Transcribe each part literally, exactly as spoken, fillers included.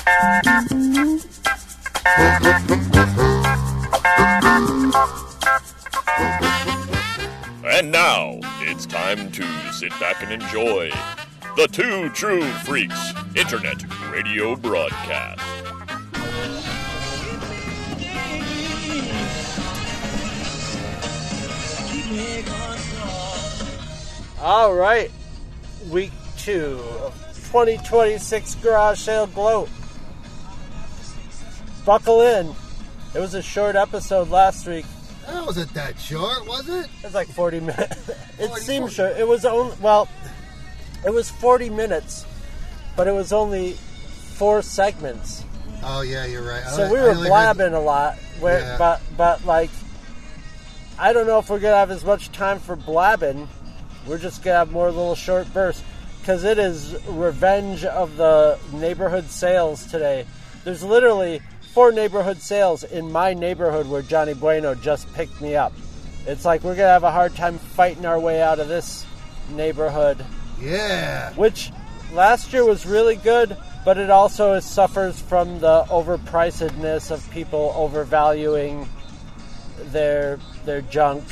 And now, it's time to sit back and enjoy the Two True Freaks Internet Radio Broadcast. All right, week two of twenty twenty-six Garage Sale Gloat. Buckle in. It was a short episode last week. That wasn't that short, was it? It was like forty minutes. It forty, seemed forty. short. It was only, well, it was forty minutes, but it was only four segments. Oh, yeah, you're right. So I, we I were only blabbing heard... a lot, where, Yeah. but, but like, I don't know if we're going to have as much time for blabbing. We're just going to have more little short bursts, because it is revenge of the neighborhood sales today. There's literally four neighborhood sales in my neighborhood where Johnny Bueno just picked me up. It's like we're going to have a hard time fighting our way out of this neighborhood. Yeah. Which last year was really good, but it also is, suffers from the overpricedness of people overvaluing their their junk.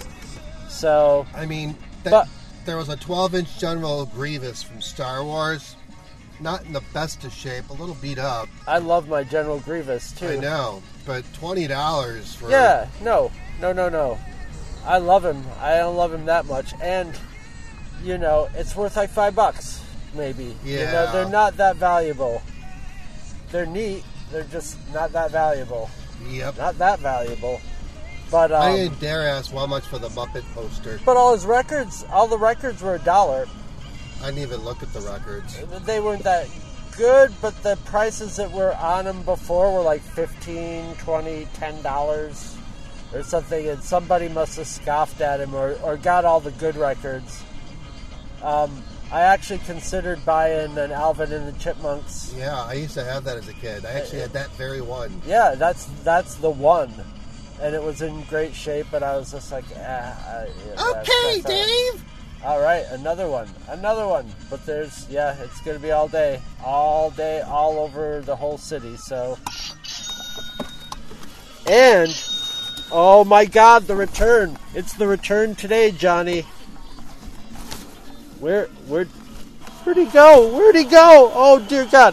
So, I mean, that, but there was a twelve-inch General Grievous from Star Wars. Not in the best of shape, a little beat up. I love my General Grievous too. I know, but twenty dollars for... Yeah, no, no, no, no. I love him. I don't love him that much. And, you know, it's worth like five bucks, maybe. Yeah. You know, they're not that valuable. They're neat. They're just not that valuable. Yep. Not that valuable. But, um, I didn't dare ask how much for the Muppet poster. but all his records, all the records were a dollar. I didn't even look at the records. They weren't that good, but the prices that were on them before were like fifteen, twenty, ten dollars or something, and somebody must have scoffed at him or, or got all the good records. Um, I actually considered buying an Alvin and the Chipmunks. Yeah, I used to have that as a kid. I actually had that very one. Yeah, that's that's the one. And it was in great shape, but I was just like, ah. I, yeah, Okay, that's, that's all right. Dave! All right, another one, another one. But there's, yeah, it's going to be all day, all day, all over the whole city. So, and oh my God, the return! It's the return today, Johnny. Where, where, where'd he go? Where'd he go? Oh dear God!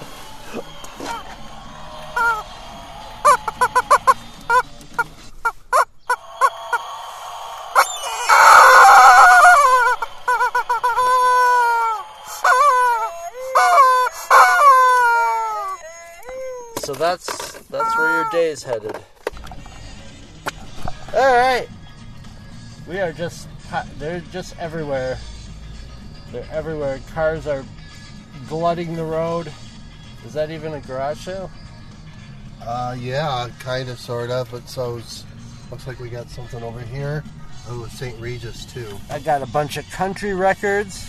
So that's that's where your day is headed. All right, we are just they're just everywhere. They're everywhere. Cars are glutting the road. Is that even a garage sale? Uh, yeah, kind of, sort of. But so it's, looks like we got something over here. Oh, it's Saint Regis too. I got a bunch of country records.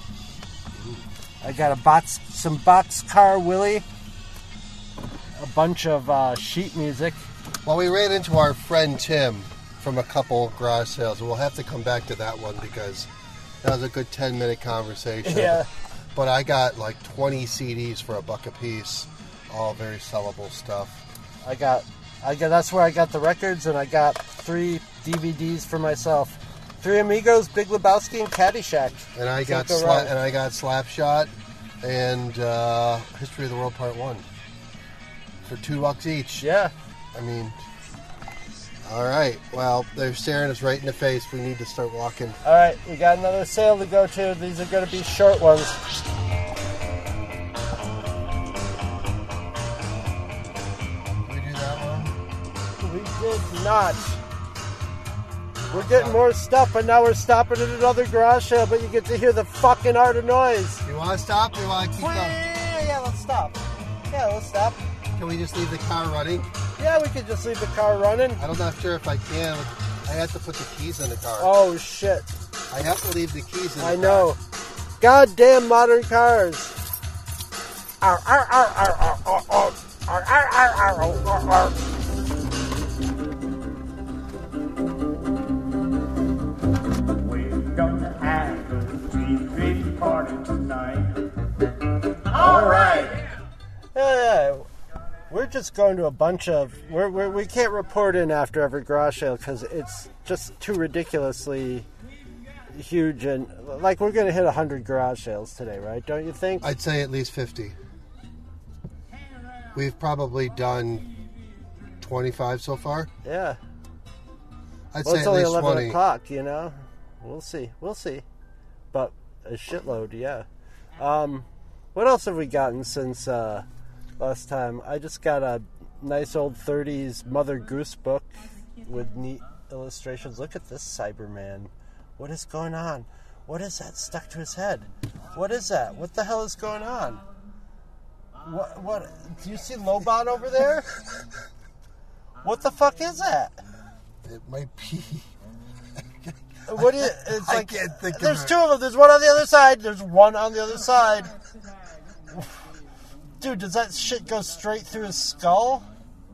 I got a box, some Boxcar Willie. A bunch of uh, sheet music. Well, we ran into our friend Tim from a couple of garage sales. We'll have to come back to that one because that was a good ten minute conversation. Yeah. But I got like twenty C Ds for a buck a piece. All very sellable stuff. I got, I got. That's where I got the records, and I got three D V Ds for myself. Three Amigos, Big Lebowski, and Caddyshack. And I got Can't go sla- wrong. and I got Slapshot and uh, History of the World Part One for two bucks each. Yeah. I mean, all right. Well, they're staring us right in the face. We need to start walking. All right, we got another sale to go to. These are going to be short ones. Did we do that one? We did not. We're getting more stuff, but now we're stopping at another garage sale, but you get to hear the fucking art of noise. You want to stop or you want to keep going? Yeah, yeah, let's stop. Yeah, let's stop. Can we just leave the car running? Yeah, we could just leave the car running. I'm not sure if I can. I have to put the keys in the car. Oh, shit. I have to leave the keys in the I car. know. Goddamn modern cars. Arr, arr, arr, arr, arr, arr, arr. Arr, arr, arr, arr, arr, arr, arr. We're gonna have a secret party tonight. All right. Yeah, yeah. We're just going to a bunch of... We're, we're, we can't report in after every garage sale because it's just too ridiculously huge. And like, we're going to hit one hundred garage sales today, right? Don't you think? I'd say at least fifty. We've probably done twenty-five so far. Yeah. I'd Well, say it's at only least eleven twenty. o'clock, you know? We'll see. We'll see. But a shitload, yeah. Um, what else have we gotten since uh, last time? I just got a nice old thirties Mother Goose book with neat illustrations. Look at this Cyberman. What is going on? What is that stuck to his head? What is that? What the hell is going on? What? What? Do you see Lobot over there? What the fuck is that? It might be. What do you? It's I like can't think of there's it. two of them. There's one on the other side. There's one on the other side. Dude, does that shit go straight through his skull?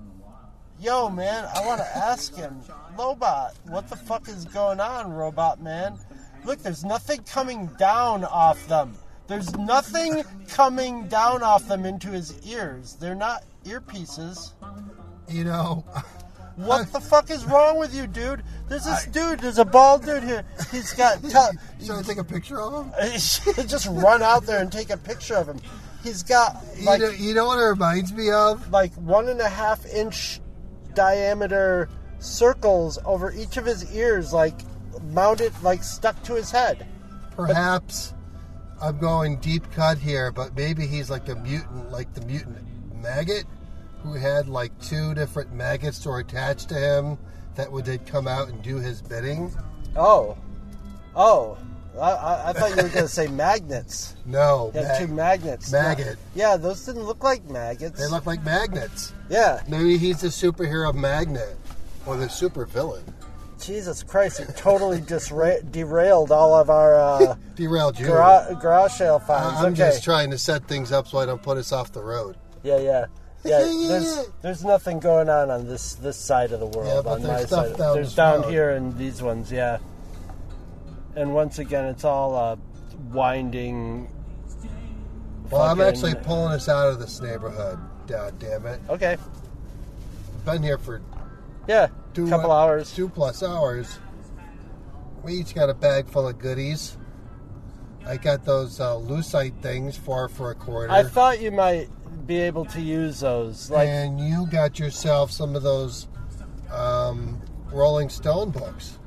Yo, man, I want to ask him. Lobot, what the fuck is going on, Robot Man? Look, there's nothing coming down off them. There's nothing coming down off them into his ears. They're not earpieces. You know, What the fuck is wrong with you, dude? There's this dude, there's a bald dude here. He's got... T- should I take a picture of him? just run out there and take a picture of him. He's got, like, you, know, you know what it reminds me of? like one and a half inch diameter circles over each of his ears, like, mounted, like, stuck to his head. Perhaps I'm going deep cut here, but maybe he's like a mutant, like the mutant maggot, who had like two different maggots that were attached to him that would then come out and do his bidding. Oh. Oh. I, I, I thought you were going to say magnets. No, He had mag- two magnets. maggot. Yeah, those didn't look like maggots. They look like magnets. Yeah. Maybe he's the superhero magnet or the super villain. Jesus Christ, it totally disra- derailed all of our uh, Derailed you. gara- garage sale finds. I'm okay. just trying to set things up so I don't put us off the road. Yeah, yeah. Yeah, there's there's nothing going on on this this side of the world. Yeah, but on there's my stuff side. down There's this down road. here in these ones, yeah. And once again, it's all uh, winding. Well, I'm fucking- actually pulling us out of this neighborhood. God damn it. Okay. Been here for Yeah. two couple hours. Two plus hours. We each got a bag full of goodies. I got those uh, lucite things, four for a quarter. I thought you might be able to use those, like and you got yourself some of those um, Rolling Stone books.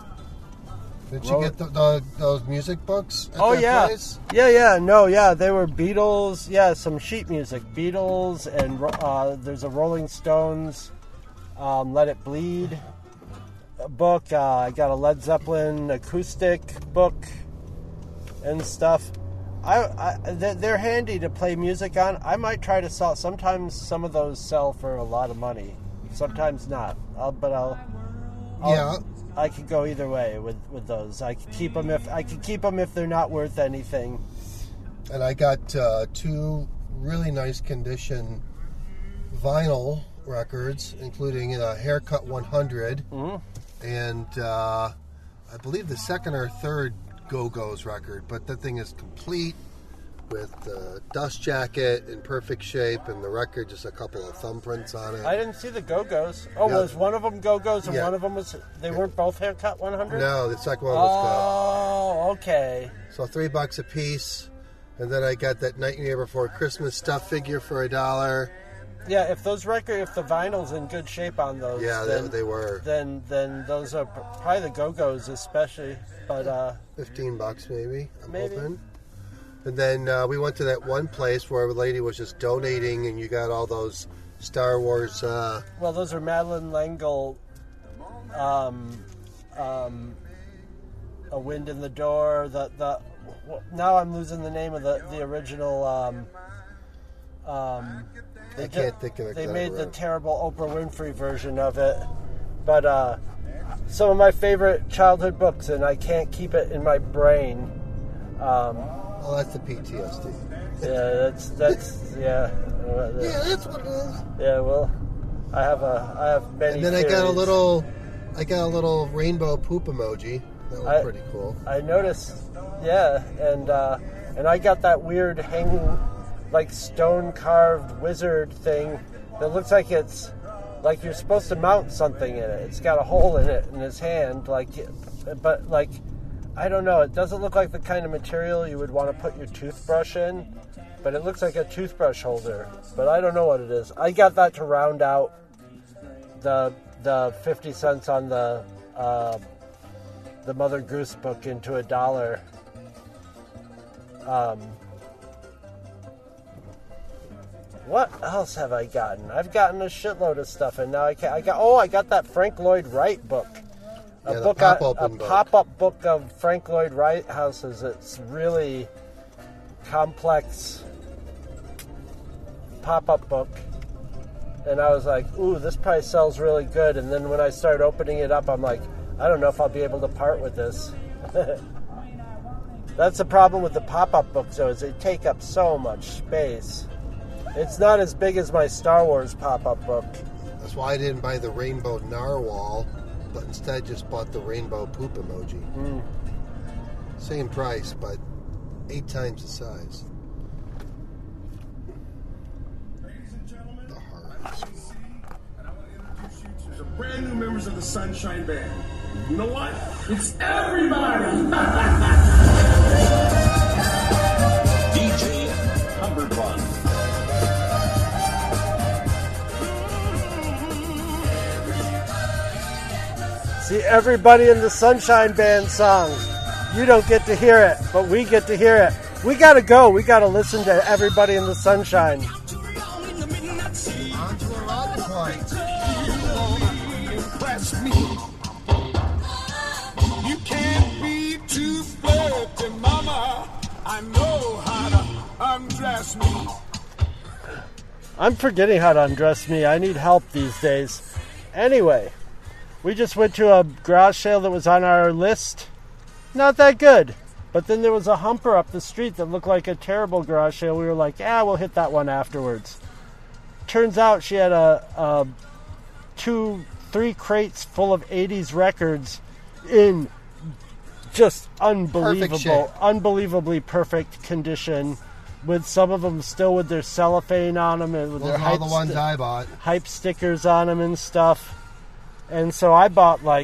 Did you Roll- get the, the, those music books at oh that yeah, place? yeah, yeah. No, yeah, they were Beatles. Yeah, some sheet music, Beatles, and uh, there's a Rolling Stones, um, Let It Bleed book. Uh, I got a Led Zeppelin acoustic book and stuff. I, I they- they're handy to play music on. I might try to sell. Sometimes some of those sell for a lot of money. Sometimes not. I'll, but I'll. I'll Yeah. I could go either way with, with those. I could keep them if I could keep them if they're not worth anything. And I got uh, two really nice condition vinyl records, including a Haircut one hundred Mm-hmm. and uh, I believe the second or third Go-Go's record. But that thing is complete with the dust jacket in perfect shape, and the record just a couple of thumbprints on it. I didn't see the Go-Go's. Oh, Yeah. was one of them Go-Go's and Yeah. one of them was? They weren't both Haircut one hundred. No, the second one was Oh, okay. Go. So three bucks a piece. And then I got that Nightmare Before Christmas stuff figure for a dollar. Yeah, if those record, if the vinyl's in good shape on those, Yeah, then, they, they were then then those are p- probably the Go-Go's especially. But uh, fifteen bucks maybe. I'm Maybe. hoping. And then uh, we went to that one place where a lady was just donating, and you got all those Star Wars. Uh, well, those are Madeline L'Engle. Um, um, A Wind in the Door. The the now I'm losing the name of the the original. Um, um, they I ju- can't think of it. They that made the around. terrible Oprah Winfrey version of it, but uh, some of my favorite childhood books, and I can't keep it in my brain. Um, Well, that's the P T S D. yeah, that's that's yeah. uh, Yeah, that's what it is. Yeah, well, I have a I have many. And then I got a theories. little, I got a little rainbow poop emoji. That was I- pretty cool. I noticed, yeah, and uh, and I got that weird hanging, like stone carved wizard thing that looks like it's like you're supposed to mount something in it. It's got a hole in it in his hand, like, but like, I don't know. It doesn't look like the kind of material you would want to put your toothbrush in, but it looks like a toothbrush holder. But I don't know what it is. I got that to round out the the fifty cents on the uh, the Mother Goose book into a dollar. Um, what else have I gotten? I've gotten a shitload of stuff, and now I can I got. Oh, I got that Frank Lloyd Wright book. A Yeah, the book, pop-up a, a book. pop-up book of Frank Lloyd Wright houses. It's really complex pop-up book, and I was like, "Ooh, this probably sells really good." And then when I started opening it up, I'm like, "I don't know if I'll be able to part with this." That's the problem with the pop-up books, though, is they take up so much space. It's not as big as my Star Wars pop-up book. That's why I didn't buy the rainbow narwhal, but instead just bought the rainbow poop emoji. Mm. Same price, but eight times the size. Ladies and gentlemen, The heart. and I want to introduce you to the brand new members of the Sunshine Band. You know what? It's everybody! D J Cumberbund. See, everybody in the Sunshine Band song, you don't get to hear it, but we get to hear it. We gotta go. We gotta listen to Everybody in the Sunshine. On to a rocket point. Impress me. You can't be too flirty, mama. I know how to undress me. I'm forgetting how to undress me. I need help these days. Anyway, we just went to a garage sale that was on our list. Not that good. But then there was a humper up the street that looked like a terrible garage sale. We were like, yeah, we'll hit that one afterwards. Turns out she had a, a two, three crates full of eighties records in just unbelievable, shape. unbelievably perfect condition, with some of them still with their cellophane on them and with Those their are all hype, the ones sti- I bought. hype stickers on them and stuff. And so I bought like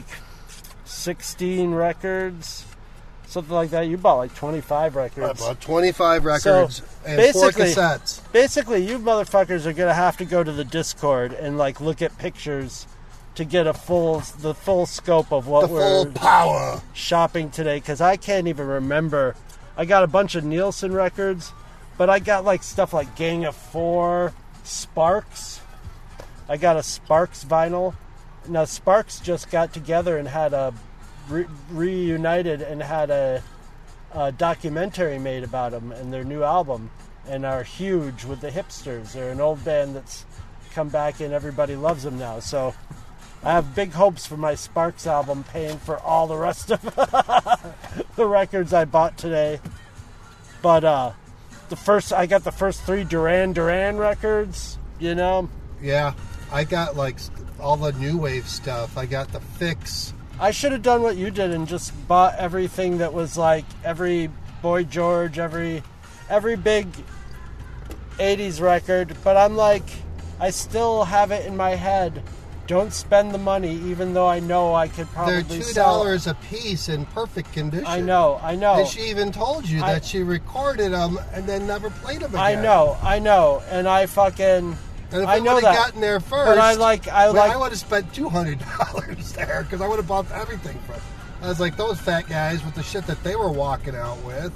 sixteen records, something like that. You bought like twenty-five I records. bought twenty-five records and four basically- cassettes. Basically, you motherfuckers are gonna have to go to the Discord and like look at pictures to get a full, the full scope of what The we're full power. shopping today. Because I can't even remember. I got a bunch of Nielsen records, but I got like stuff like Gang of Four, Sparks. I got a Sparks vinyl. Now Sparks just got together and had a re- reunited and had a, a documentary made about them and their new album, and are huge with the hipsters. They're an old band that's come back and everybody loves them now. So I have big hopes for my Sparks album paying for all the rest of the records I bought today. But uh, the first I got the first three Duran Duran records. You know, Yeah, I got like st- all the new wave stuff. I got the Fix. I should have done what you did and just bought everything that was like every Boy George, every every big eighties record. But I'm like, I still have it in my head. Don't spend the money, even though I know I could probably They're two sell. dollars a piece in perfect condition. I know, I know. And she even told you I- that she recorded them and then never played them again. I know, I know, and I fucking. And if I I, know would have that. gotten there first, But I like- I well, like- I would have spent two hundred dollars there because I would have bought everything from. I was like those fat guys with the shit that they were walking out with.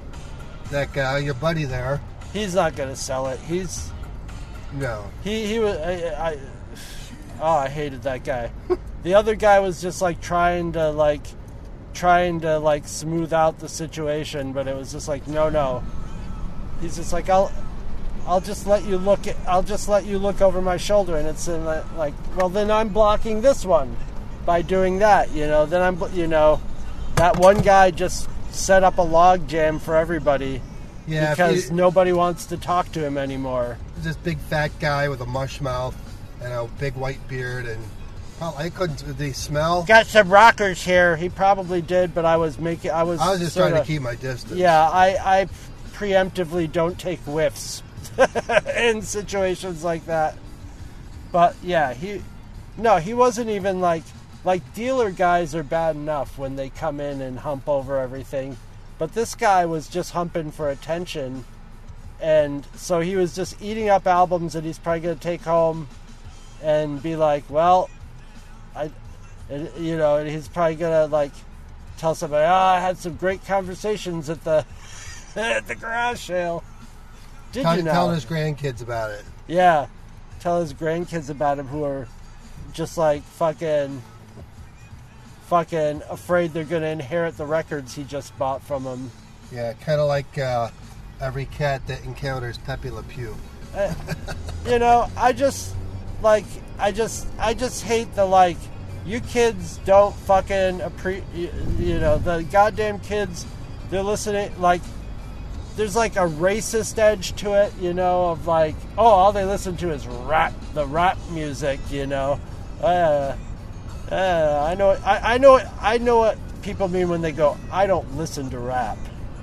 That guy, your buddy there. He's not gonna sell it. He's No, he he was. I, I oh, I hated that guy. The other guy was just like trying to like trying to like smooth out the situation, but it was just like no, no. He's just like I'll. I'll just let you look at, I'll just let you look over my shoulder, and it's in the, like, well, then I'm blocking this one by doing that, you know. Then I'm, you know, that one guy just set up a log jam for everybody yeah, if because you- nobody wants to talk to him anymore. this big fat guy with a mush mouth and a big white beard, and well, I couldn't. Did they smell? Got some rockers here. He probably did, but I was making, I was. I was just sorta- trying to keep my distance. Yeah, I, I preemptively don't take whiffs in situations like that. But yeah, he no, he wasn't even like like dealer guys are bad enough when they come in and hump over everything. But this guy was just humping for attention, and so he was just eating up albums that he's probably going to take home and be like, well, I, and, you know, and he's probably going to like tell somebody, oh, I had some great conversations at the at the garage sale. Did Tell, you know? telling his grandkids about it. Yeah, tell his grandkids about him who are just like fucking, fucking afraid they're going to inherit the records he just bought from him. Yeah, kind of like uh, every cat that encounters Pepe Le Pew. Uh, you know, I just like, I just, I just hate the like, you kids don't fucking appre- you, you know, the goddamn kids, they're listening like. There's like a racist edge to it, you know, of like, oh, all they listen to is rap, the rap music, you know. Uh, uh, I know, I, I know, what, I know what people mean when they go, I don't listen to rap.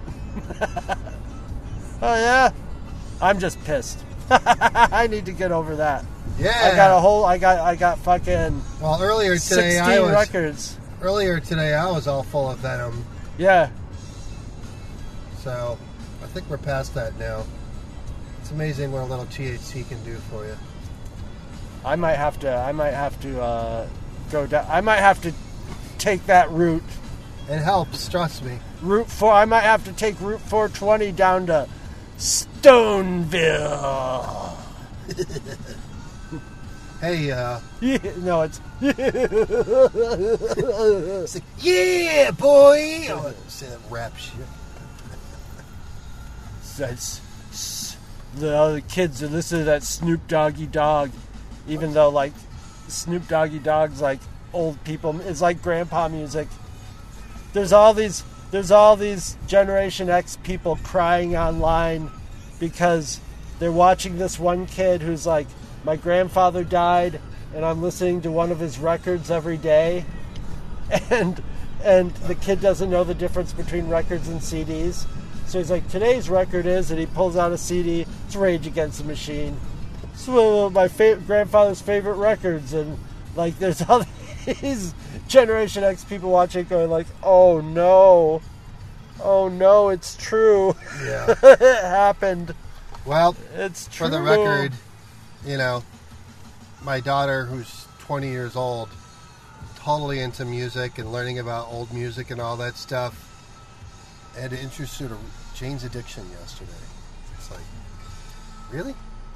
Oh yeah, I'm just pissed. I need to get over that. Yeah, I got a whole, I got, I got fucking. Well, earlier today sixteen I was records. earlier today I was all full of Venom. Yeah. So. I think we're past that now. It's amazing what a little T H C can do for you. I might have to. I might have to uh, go down. I might have to take that route. It helps, trust me. Route four. I might have to take Route four twenty down to Stoneville. Hey, uh... Yeah, no, it's... it's like, yeah, boy! Oh, say that rap shit. That's, the other kids are listening to that Snoop Doggy Dogg, even though like Snoop Doggy Dogg's like old people. It's like grandpa music. There's all these there's all these Generation X people crying online because they're watching this one kid who's like, my grandfather died and I'm listening to one of his records every day, and and the kid doesn't know the difference between records and C Ds. So he's like, today's record is, and he pulls out a C D. It's Rage Against the Machine. It's one of my fa- grandfather's favorite records, and like, there's all these Generation X people watching, going like, "Oh no, oh no, it's true. Yeah, it happened. Well, it's true." For the record, you know, my daughter, who's twenty years old, totally into music and learning about old music and all that stuff. I had to introduce her to Jane's Addiction yesterday. It's like, really?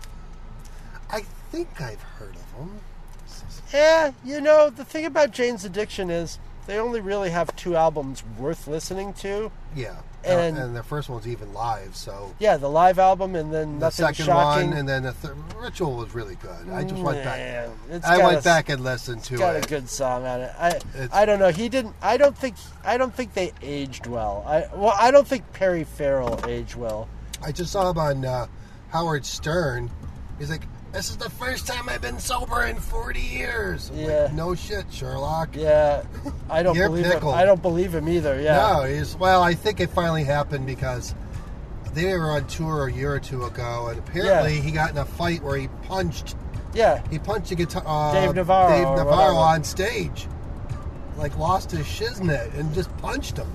I think I've heard of them. Yeah, you know, the thing about Jane's Addiction is they only really have two albums worth listening to. Yeah, and, and the first one's even live, so... Yeah, the live album, and then the Nothing second Shocking. one, and then the th- Ritual was really good. I just went back. Yeah, it's I got went a, back and listened to it's got it. a good song on it. I It's- I don't know. He didn't. I don't think. I don't think they aged well. I well, I don't think Perry Farrell aged well. I just saw him on uh, Howard Stern. He's like, "This is the first time I've been sober in forty years." I'm Yeah. like, no shit, Sherlock. Yeah, I don't You're believe pickled. him. I don't believe him either. Yeah. No, he's well. I think it finally happened because they were on tour a year or two ago, and apparently Yeah. he got in a fight where he punched. Yeah. He punched a guitar. Uh, Dave Navarro Dave or Navarro whatever. on stage, like lost his shiznit and just punched him.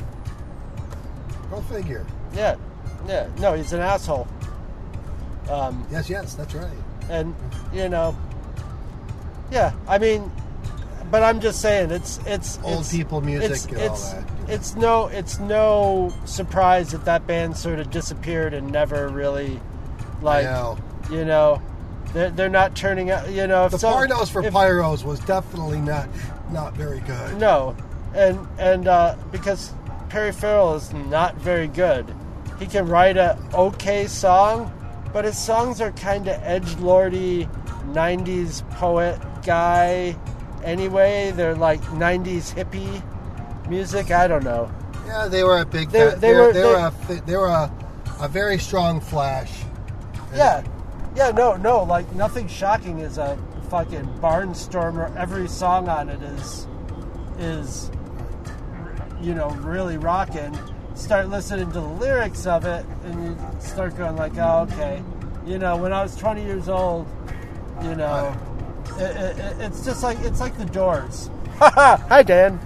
Go figure. Yeah. Yeah. No, he's an asshole. Um, Yes, yes, that's right. and you know, yeah. I mean, but I'm just saying, it's it's Old it's, people music it's, and it's, all that. It's no, it's no surprise that that band sort of disappeared and never really, like, I know. you know, they're, they're not turning out. You know, if The some, Pornos for if, Pyros was definitely not not very good. No, and and uh, because Perry Farrell is not very good. He can write a okay song, but his songs are kind of edgelordy, nineties poet guy. Anyway, they're like nineties hippie music. I don't know. Yeah, they were a big. They- They, they they, were- were, they, they- were a they were a, a very strong Flash. Yeah, yeah, no, no, like Nothing Shocking is a fucking barnstormer. Every song on it is is you know really rocking. Start listening to the lyrics of it, and you start going like, oh, okay. You know, when I was twenty years old, you know, It, it, it's just like it's like the Doors. Hi, Dan.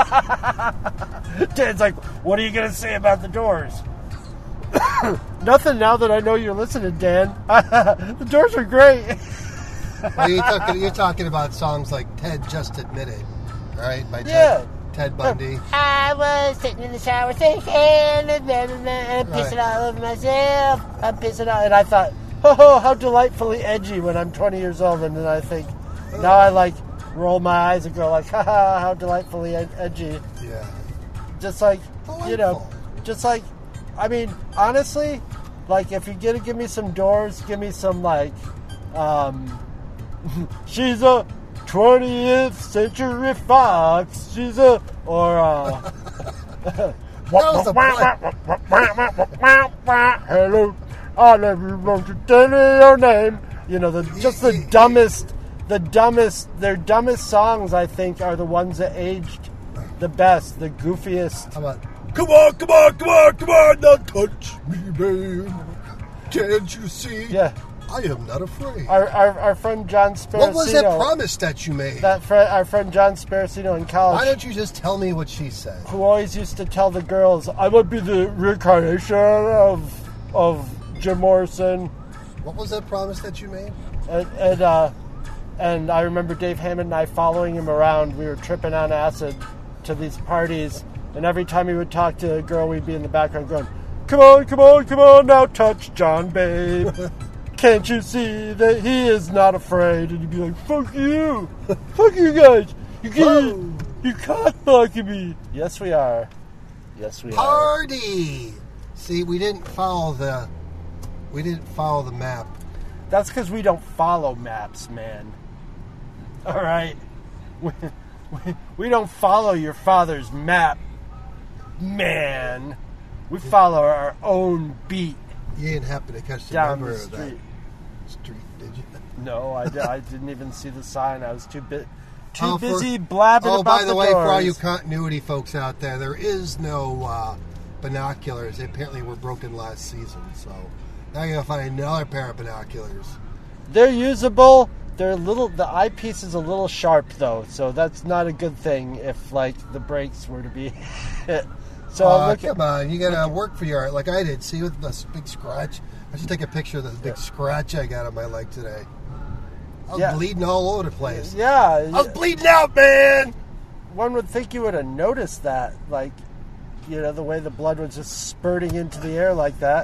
Dan's like, what are you gonna say about the Doors? Nothing. Now that I know you're listening, Dan. The Doors are great. Well, you're, talking, you're talking about songs like Ted Just Admitted, right? By Ted, Yeah. Ted Bundy. I was sitting in the shower thinking, and then and pissing all over myself. I'm pissing out, and I thought, oh, how delightfully edgy when I'm twenty years old, and then I think, now I like roll my eyes and go like, ha ha, how delightfully ed- edgy. Yeah. Just like, you know, Delightful. just like, I mean, honestly, like if you're gonna give me some Doors, give me some like, um, she's a twentieth century fox. She's a or uh, was a hello, I never want to tell you your name. You know, the just the dumbest, the dumbest. Their dumbest songs, I think, are the ones that aged the best, the goofiest. How about, come on, come on, come on, come on, now touch me, babe. Can't you see? Yeah. I am not afraid. Our, our, our friend John Sparacino. What was that promise that you made? That fr- our friend John Sparacino in college. Why don't you just tell me what she said? Who always used to tell the girls, I would be the reincarnation of of Jim Morrison. What was that promise that you made? And, and, uh, and I remember Dave Hammond and I following him around. We were tripping on acid to these parties. And every time he would talk to a girl, we'd be in the background going, come on, come on, come on, now touch John, babe. Can't you see that he is not afraid? And you'd be like, fuck you. Fuck you guys. You can't, you cockblocking me. Yes, we are. Yes, we are. Party! See, we didn't follow the, we didn't follow the map. That's because we don't follow maps, man. All right? We, we, we don't follow your father's map, man. We follow our own beat. You didn't happen to catch the Down number the of that street. street, did you? No, I, I didn't even see the sign. I was too bit too Oh, for- busy blabbing Oh, about by the, way, for all Doors. you continuity folks out there, there is no uh, binoculars. They apparently were broken last season, so now you're gonna find another pair of binoculars. They're usable. They're a little. The eyepiece is a little sharp though, so that's not a good thing if like the brakes were to be hit. So Oh, I'm looking. come on, you gotta work for your art like I did. See with this big scratch. I should take a picture of this big scratch I got on my leg today. I was Yeah. bleeding all over the place. Yeah, I was bleeding out, man. one would think you would have noticed that, like, you know, the way the blood was just spurting into the air like that.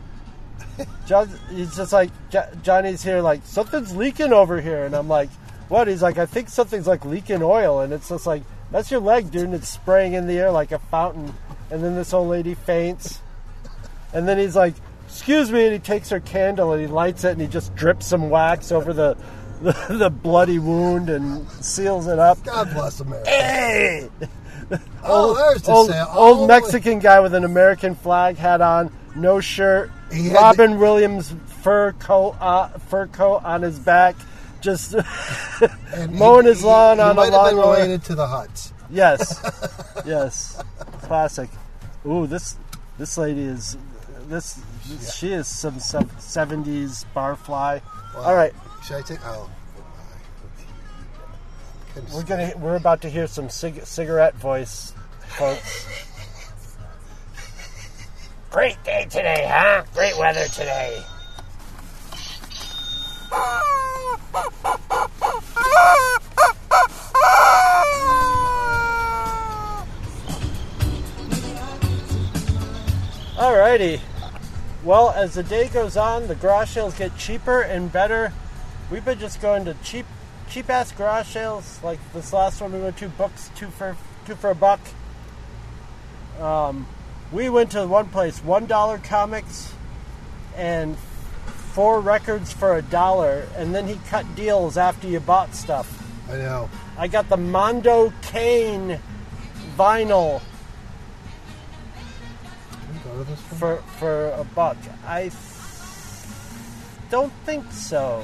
John, he's just like, Jo- Johnny's here, like, something's leaking over here. And I'm like, what? He's like, I think something's like leaking oil. And it's just like, that's your leg, dude. And it's spraying in the air like a fountain. And then this old lady faints. And then he's like, excuse me. And he takes her candle and he lights it and he just drips some wax over the, the, the bloody wound and seals it up. God bless America. Hey! Oh, there's the old, sound. old Oh, Mexican guy with an American flag hat on, no shirt, He had Robin Williams fur coat, uh, fur coat on his back, just And mowing he- his lawn he, on he might a have been lawnmower. related to the Huts. Yes, yes, classic. Ooh, this this lady is this, this she is some seventies barfly. Wow. All right, Should I take? Oh, goodbye. we're gonna we're about to hear some cig- cigarette voice, folks. Great day today, huh? Great weather today. Alrighty. Well, as the day goes on, the garage sales get cheaper and better. We've been just going to cheap, cheap ass garage sales. Like this last one, we went to books two for two for a buck. Um, we went to one place, one dollar comics, and four records for a dollar. And then he cut deals after you bought stuff. I know. I got the Mondo Kane vinyl Can we go to this one? for for a buck. I th- don't think so.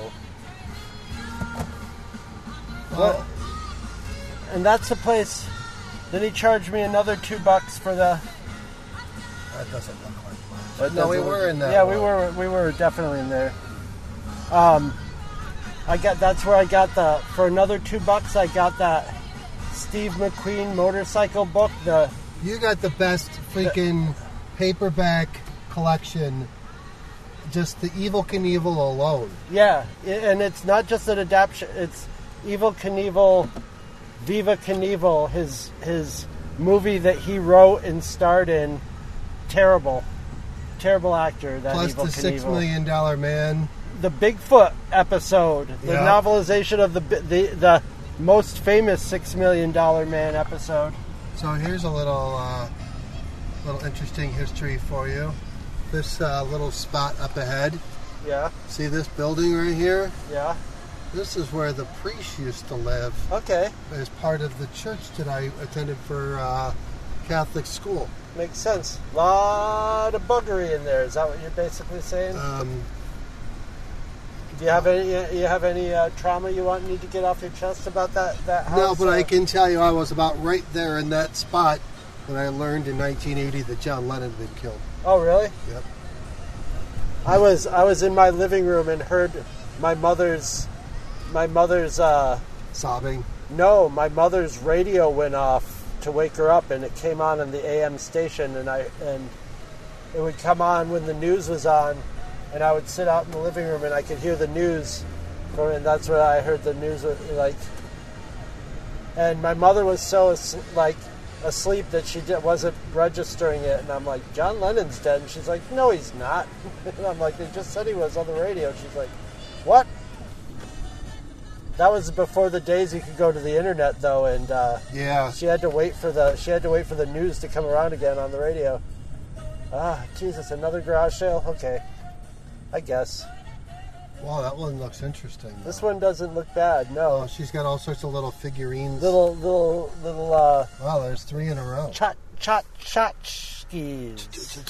Well, And that's the place. Then he charged me another two bucks for the. that doesn't look like mine. That No, we doesn't- were in that Yeah, one. we were. We were definitely in there. Um, I got that's where I got the for another two bucks. I got that Steve McQueen motorcycle book. The You got the best freaking paperback collection. Just the Evel Knievel alone. yeah, i- and it's not just an adaptation. It's Evel Knievel, Viva Knievel, his his movie that he wrote and starred in. Terrible, terrible actor. That Plus Evel the Six Knievel. Million Dollar Man. The Bigfoot episode, the Yeah. novelization of the the the most famous Six Million Dollar Man episode. So here's a little, uh, little interesting history for you. This uh, little spot up ahead. Yeah, See this building right here? yeah. This is where the priest used to live Okay, as part of the church that I attended for uh, Catholic school. makes sense. Lot of buggery in there. Is that what you're basically saying? Um, Do you have any? You have any uh, trauma you want need to get off your chest about that that house? no, but I Uh, can tell you I was about right there in that spot when I learned in nineteen eighty that John Lennon had been killed. Oh, really? Yep. I was I was in my living room and heard my mother's my mother's uh, Sobbing. no, my mother's radio went off to wake her up, and it came on in the A M station, and I and it would come on when the news was on, and I would sit out in the living room and I could hear the news, from, and that's where I heard the news like. And my mother was so as, like asleep that she did, wasn't registering it, and I'm like, John Lennon's dead, and she's like, no, he's not. And I'm like, they just said he was on the radio. She's like, what? That was before the days you could go to the internet, though, and uh, Yeah. she had to wait for the she had to wait for the news to come around again on the radio. Ah, Jesus, another garage sale? Okay, I guess Wow, that one looks interesting. this one doesn't look bad. Oh, No, she's got all sorts of little figurines. little little little uh, Wow, there's three in a row. chot chot tchotchkes.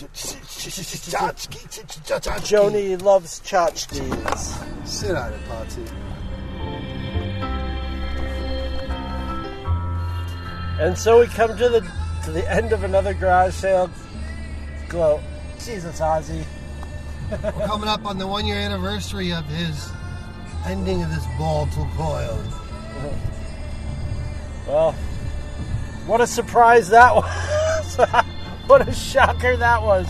Joni loves tchotchkes. Sit on it, Potsy. And so we come to the to the end of another garage sale. Glow, Jesus, Ozzy. We're coming up on the one year anniversary of his ending of this ball to coil. Well, what a surprise that was! What a shocker that was!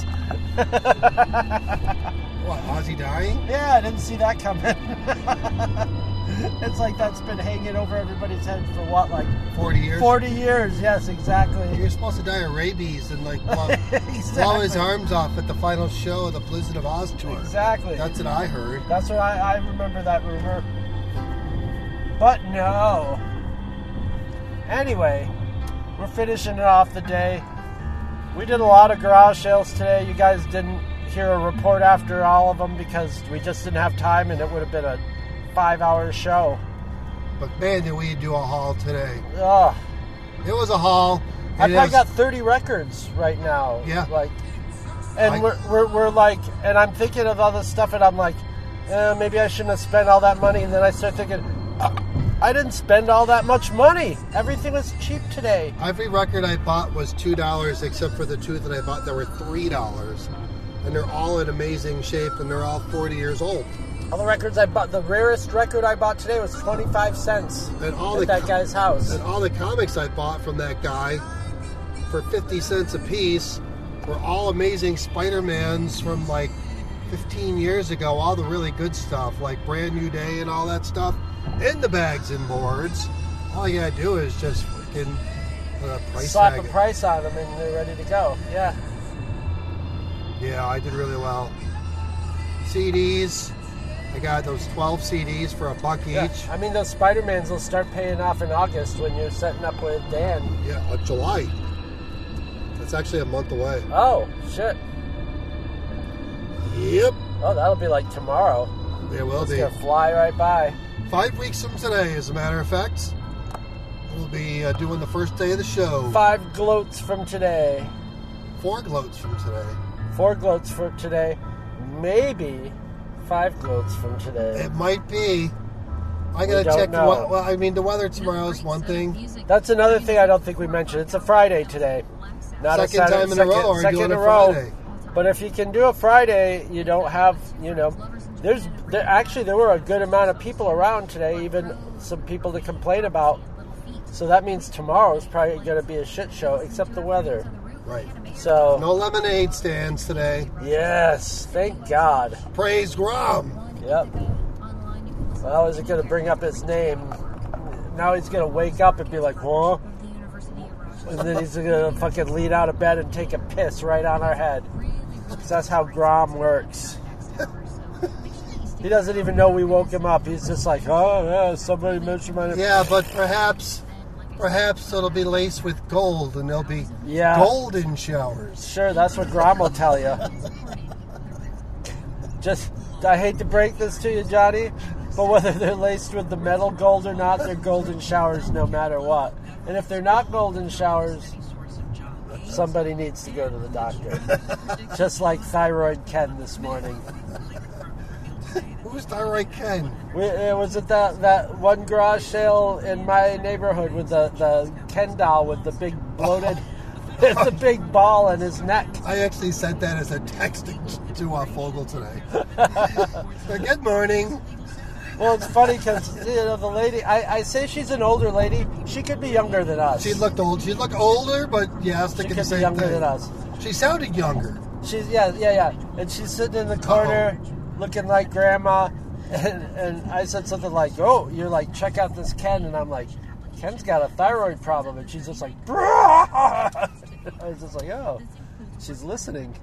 What, Ozzy dying? Yeah, I didn't see that coming. It's like that's been hanging over everybody's head for what, like forty years? forty years? Yes, exactly. You're supposed to die of rabies and like blow, Exactly. blow his arms off at the final show of the Blizzard of Oz tour. Exactly. That's what I heard. That's what I, I remember that rumor. But no. Anyway, we're finishing it off the day. We did a lot of garage sales today. You guys didn't hear a report after all of them because we just didn't have time, and it would have been a five-hour show. But man, did we do a haul today. Ugh. It was a haul. I've It probably is- got thirty records right now. Yeah. Like, and I- we're, we're we're like, and I'm thinking of all this stuff, and I'm like, eh, maybe I shouldn't have spent all that money. And then I start thinking, uh, I didn't spend all that much money. Everything was cheap today. Every record I bought was two dollars, except for the two that I bought that were three dollars. And they're all in amazing shape, and they're all forty years old. All the records I bought, the rarest record I bought today was twenty-five cents And all at the that co- guy's house. And all the comics I bought from that guy for fifty cents a piece were all amazing Spider-Mans from like fifteen years ago. All the really good stuff, like Brand New Day and all that stuff, in the bags and boards. All you gotta do is just freaking put a price Slap tag. a it. price on them, and they're ready to go. Yeah. Yeah, I did really well. C Ds. I got those twelve C Ds for a buck yeah. each. I mean, those Spider-Mans will start paying off in August when you're setting up with Dan. Yeah, uh, July. That's actually a month away. Oh, shit. Yep. Oh, that'll be like tomorrow. It will It's be. gonna fly right by. Five weeks from today, as a matter of fact. We'll be uh, doing the first day of the show. Five gloats from today. Four gloats from today. Four gloats for today. Maybe five gloats from today. It might be. I We gotta don't check the know. weather. Well, I mean, the weather tomorrow is one thing. That's another thing I don't think we mentioned. It's a Friday today. Not Second a Saturday, time in a row, or second doing in a a row. Friday? But if you can do a Friday, you don't have, you know, There's there, actually there were a good amount of people around today, even some people to complain about. So that means tomorrow's probably going to be a shit show, except the weather. Right. So No lemonade stands today. yes, thank God. Praise Grom. Yep. Well, is it going to bring up his name? Now he's going to wake up and be like, "Whoa," and then he's going to fucking lead out of bed and take a piss right on our head. 'Cause that's how Grom works. He doesn't even know we woke him up. He's just like, "Oh yeah, somebody mentioned my name." Yeah, but perhaps, perhaps it'll be laced with gold, and there'll be Yeah. golden showers. Sure, that's what Grom will tell you. Just, I hate to break this to you, Johnny, but whether they're laced with the metal gold or not, they're golden showers no matter what. And if they're not golden showers, somebody needs to go to the doctor. Just like Thyroid Ken this morning. Who's Thyroid Ken? We, it was at that, that one garage sale in my neighborhood with the, the Ken doll with the big bloated, the big ball in his neck. I actually sent that as a text to uh, Fogel today. Good morning. Well, it's funny because you know the lady. I, I say she's an older lady. She could be younger than us. She looked old. She looked older, but yeah, I was She thinking could the be same younger thing. than us. She sounded younger. She's yeah, yeah, yeah. And she's sitting in the corner, looking like grandma. And, and I said something like, "Oh, you're like, check out this Ken," and I'm like, "Ken's got a thyroid problem," and she's just like, I was just like, "Oh, she's listening."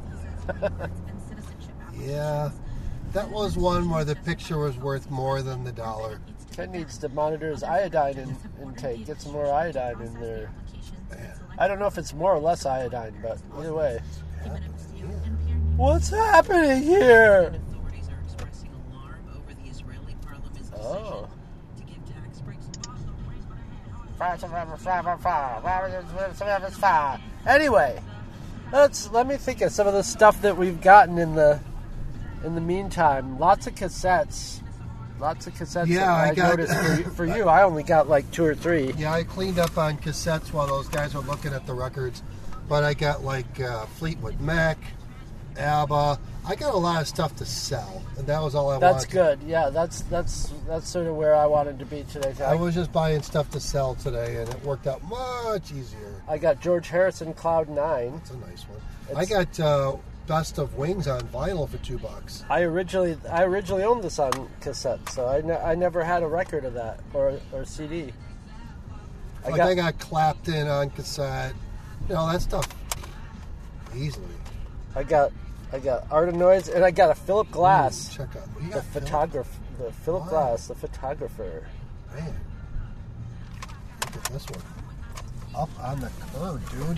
Yeah, that was one where the picture was worth more than the dollar. Ken needs to monitor his iodine in, intake. Get some more iodine in there. Man, I don't know if it's more or less iodine, but either way. What's happening here? Oh. Anyway, let's let me think of some of the stuff that we've gotten in the in the meantime. Lots of cassettes. Lots of cassettes. Yeah, that I, I got- noticed for, you- for you. I only got like two or three. Yeah, I cleaned up on cassettes while those guys were looking at the records, but I got like uh, Fleetwood Mac, ABBA. I got a lot of stuff to sell, and that was all I That's wanted. good. Yeah, that's that's that's sort of where I wanted to be today. I was just buying stuff to sell today, and it worked out much easier. I got George Harrison Cloud Nine. It's a nice one. It's- I got uh, Best of Wings on vinyl for two bucks. I originally I originally owned this on cassette, so I, ne- I never had a record of that or or C D. I Like got, I got Clapton on cassette. You know, that stuff easily. I got I got Art of Noise, and I got a Philip Glass, Check out. You the got Phil- photographer, the Philip Wow. Glass, the photographer. Man, look at this one. Up on the curb, dude.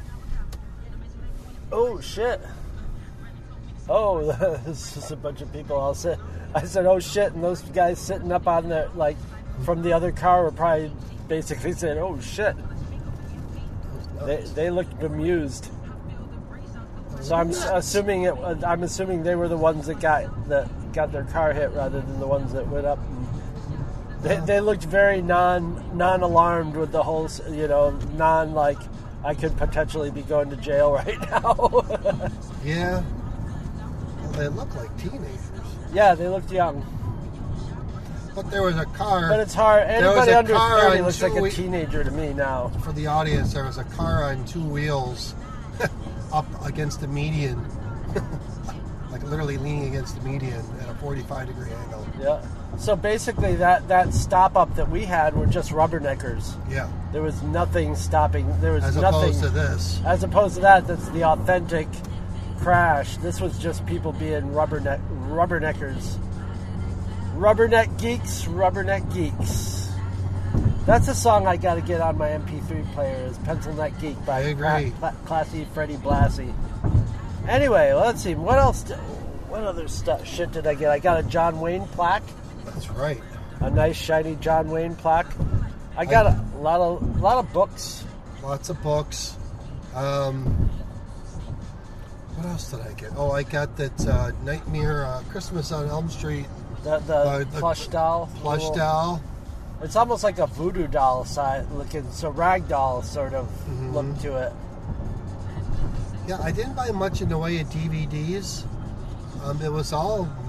Oh shit! Oh, this is a bunch of people. All sit. I said, "Oh shit!" and those guys sitting up on the like from the other car were probably basically saying, "Oh shit." They they looked bemused. So I'm s- assuming it. I'm assuming they were the ones that got that got their car hit rather than the ones that went up. And they they looked very non non alarmed with the whole. s- You know, non like I could potentially be going to jail right now. Yeah. Well, they look like teenagers. Yeah, they looked young, But there was a car. but it's hard. There was Anybody a under car thirty on looks like a two- teenager to me now. For the audience, there was a car on two wheels up against the median. Like literally leaning against the median at a forty-five degree angle. Yeah. So basically, that that stop up that we had were just rubberneckers. Yeah. There was nothing stopping. There was As nothing. opposed to this. As opposed to that, that's the authentic crash. This was just people being rubberneck rubberneckers. Rubberneck geeks, rubberneck geeks. That's a song I got to get on my M P three player. Is Pencil Neck Geek by I agree. Cla- Cla- Classy Freddie Blassie. Anyway, let's see. What else? Did, what other stuff? Shit did I get? I got a John Wayne plaque. That's right. A nice shiny John Wayne plaque. I got a lot of lot of books. Lots of books. Um, what else did I get? Oh, I got that uh, Nightmare uh, Christmas on Elm Street The the Uh, the plush doll. plush Little- doll. It's almost like a voodoo doll side looking, so ragdoll sort of Mm-hmm. look to it. Yeah, I didn't buy much in the way of D V Ds. Um, it was all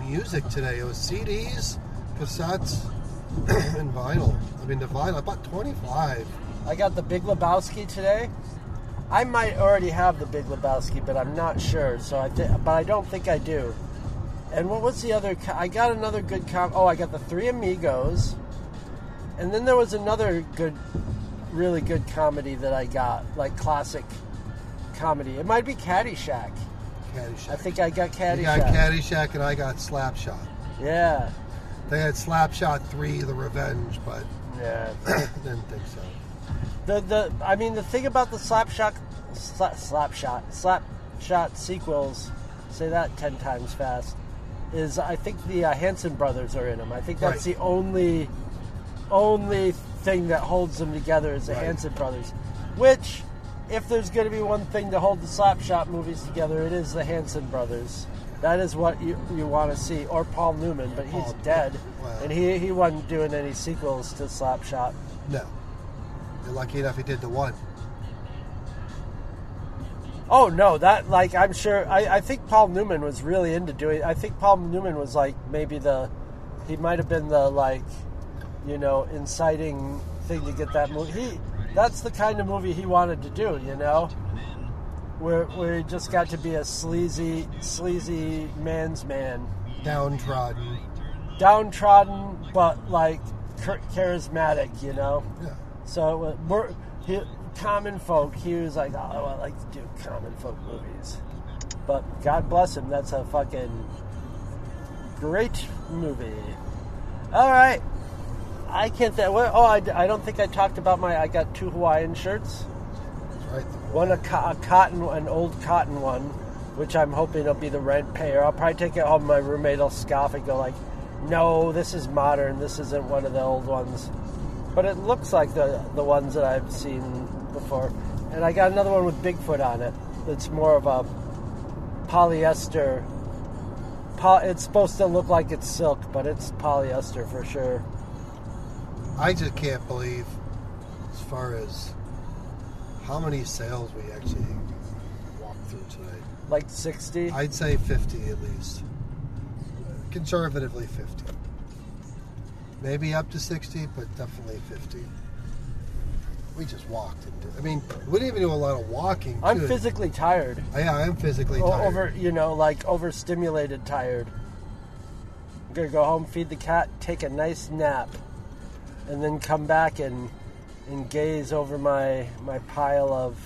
music today. It was C Ds, cassettes, and vinyl. I mean, the vinyl, I bought twenty-five. I got the Big Lebowski today. I might already have the Big Lebowski, but I'm not sure. So I th- but I don't think I do. And what was the other? Co- I got another good com. Oh, I got the Three Amigos, and then there was another good, really good comedy that I got, like classic comedy. It might be Caddyshack. Caddyshack. I think I got Caddyshack. You got Caddyshack, and I got Slapshot. Yeah. They had Slapshot three, The Revenge, but Yeah. didn't think so. The the I mean the thing about the Slapshot slap, Slapshot Slapshot sequels, say that ten times fast, is I think the uh, Hanson brothers are in them. I think that's Right. the only only thing that holds them together is the Right. Hanson brothers. Which, if there's going to be one thing to hold the Slapshot movies together, it is the Hanson brothers. That is what you you want to see, or Paul Newman, but he's Paul- dead, well. and he he wasn't doing any sequels to Slapshot. No. You're lucky enough he did the one. Oh no, that like I'm sure. I, I think Paul Newman was really into doing. I think Paul Newman was like maybe the, he might have been the like, you know, inciting thing to get that movie. He that's the kind of movie he wanted to do. You know, where where he just got to be a sleazy sleazy man's man, Downtrodden. downtrodden but like char- charismatic. You know. Yeah. So it was, we're, he, common folk, he was like, oh, I like to do common folk movies. But God bless him, that's a fucking great movie. All right. I can't think. Oh, I, I don't think I talked about my, I got two Hawaiian shirts. That's right. One a, co- a cotton, an old cotton one, which I'm hoping will be the rent payer. I'll probably take it home. My roommate will scoff and go like, no, this is modern. This isn't one of the old ones. But it looks like the the ones that I've seen before. And I got another one with Bigfoot on it. It's more of a polyester. Po- it's supposed to look like it's silk, but it's polyester for sure. I just can't believe, as far as how many sales we actually walked through today. Like sixty? I'd say fifty at least. Conservatively fifty. Maybe up to sixty, but definitely fifty. We just walked into. I mean, we didn't even do a lot of walking. I'm too. physically tired. Yeah, I'm physically O- tired. Over, you know, like overstimulated tired. I'm gonna go home, feed the cat, take a nice nap, and then come back and and gaze over my my pile of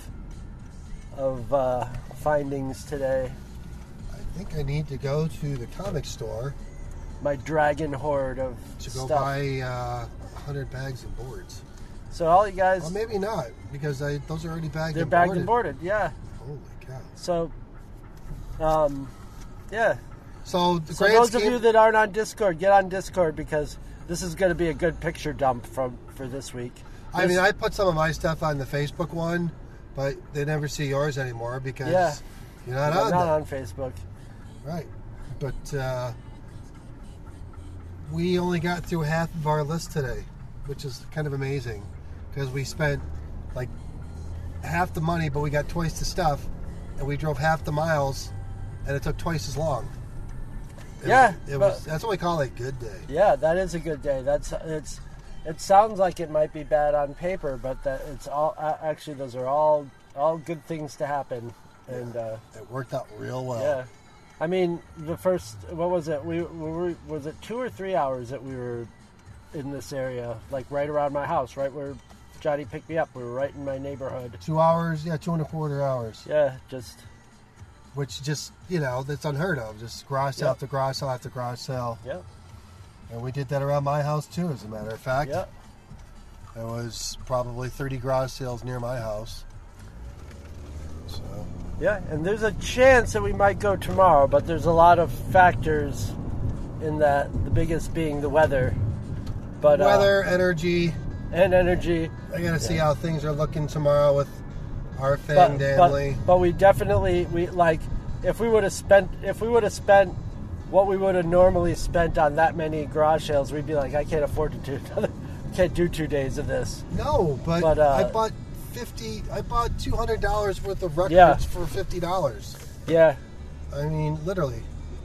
of uh, findings today. I think I need to go to the comic store My dragon hoard of to go stuff. buy uh, one hundred bags of boards. So all you guys, Well, maybe not, because I, those are already bagged they're and bagged boarded. and boarded. Yeah. Holy cow. So, um, yeah. So, the So grand those of scheme- you that aren't on Discord, get on Discord because this is going to be a good picture dump from for this week. I This- mean, I put some of my stuff on the Facebook one, but they never see yours anymore because Yeah. you're not I'm on not that. on Facebook. Right. But uh, we only got through half of our list today, which is kind of amazing because we spent like half the money, but we got twice the stuff, and we drove half the miles, and it took twice as long. It Yeah, was, it but- was. That's what we call a good day. Yeah, that is a good day. That's it's. It sounds like it might be bad on paper, but that it's all uh, actually those are all all good things to happen. And uh, It worked out real well. yeah, I mean the first what was it? We, we were was it two or three hours that we were in this area, like right around my house, right where Johnny picked me up. We were right in my neighborhood. Two hours, yeah, two and a quarter hours. Yeah, just Which just, you know, that's unheard of. Just garage sale Yep. after garage sale after garage sale. yeah, And we did that around my house too, as a matter of fact. yeah. There was probably thirty garage sales near my house. So, Yeah, and there's a chance that we might go tomorrow, but there's a lot of factors in that, the biggest being the weather. But weather, energy. uh, and energy. I got to see how things are looking tomorrow with our But, Fang but, Danley. but we definitely, we like, if we would have spent, if we would have spent what we would have normally spent on that many garage sales, we'd be like, I can't afford to do another, can't do two days of this. No, but, But, uh, I bought fifty. I bought two hundred dollars worth of records Yeah. for fifty dollars. Yeah, I mean, literally. I'm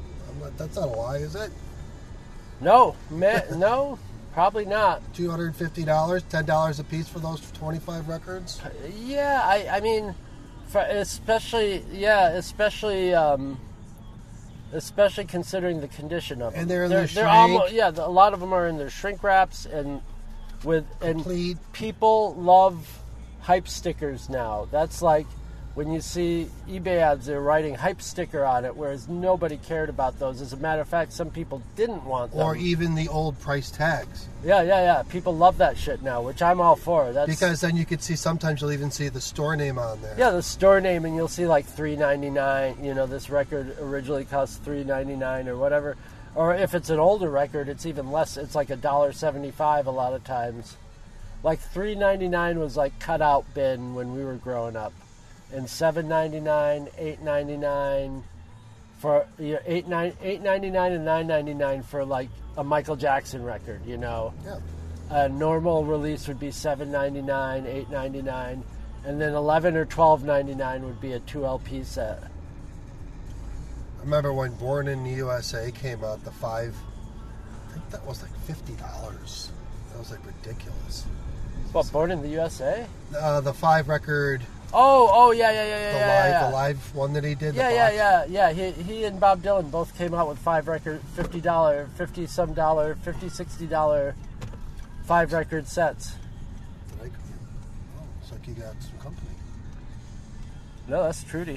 That's not a lie, is it? No, man, no, probably not. two hundred fifty dollars, ten dollars a piece for those twenty-five records? Yeah, I, I mean, for especially, yeah, especially, um, especially considering the condition of them. And they're in they're, their they're shrink. almost, yeah, a lot of them are in their shrink wraps, and with and Complete. people love hype stickers now. That's like when you see eBay ads, they're writing hype sticker on it, whereas nobody cared about those. As a matter of fact, some people didn't want them. Or even the old price tags. Yeah, yeah, yeah. People love that shit now, which I'm all for. That's Because then you could see, sometimes you'll even see the store name on there. yeah, the store name, and you'll see like three ninety-nine. You know, this record originally cost three ninety-nine or whatever. Or if it's an older record, it's even less. It's like a dollar seventy-five a lot of times. Like three ninety-nine was like cutout bin when we were growing up, and seven ninety-nine, eight ninety-nine for you know, eight nine eight ninety-nine and nine ninety-nine for like a Michael Jackson record. You know, Yeah. a normal release would be seven ninety-nine, eight ninety-nine, and then eleven or twelve ninety-nine would be a two L P set. I remember when Born in the U S A came out, the five, I think that was like fifty dollars. That was like ridiculous. What, Born in the U S A? Uh, the five record, Oh, oh yeah, yeah, yeah, yeah, the yeah, live, yeah. the live one that he did. Yeah, the yeah, box. yeah, yeah. He he and Bob Dylan both came out with five record, fifty dollar, fifty some dollar, fifty sixty dollar, five record sets. Did I- Oh, looks like you got some company. No, that's Trudy.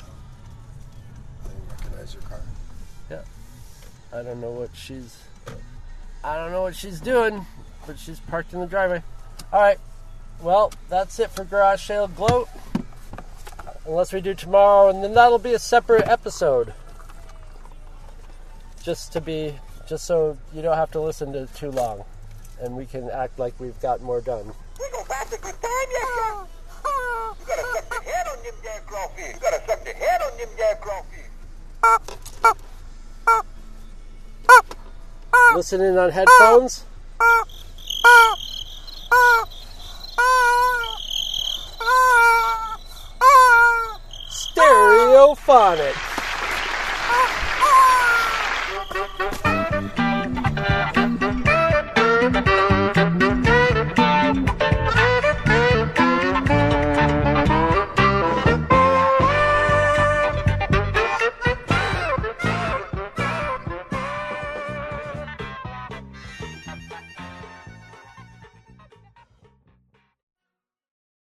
I didn't recognize your car. Yeah. I don't know what she's. I don't know what she's doing, but she's parked in the driveway. All right. Well, that's it for Garage Sale Gloat. Unless we do tomorrow, and then that'll be a separate episode. Just to be, just so you don't have to listen to it too long, and we can act like we've got more done. We gonna pass a good time, yes, sir. You gotta suck the head on them damn crawfish. You gotta suck the head on them damn crawfish. Listening on headphones? Stereophonic.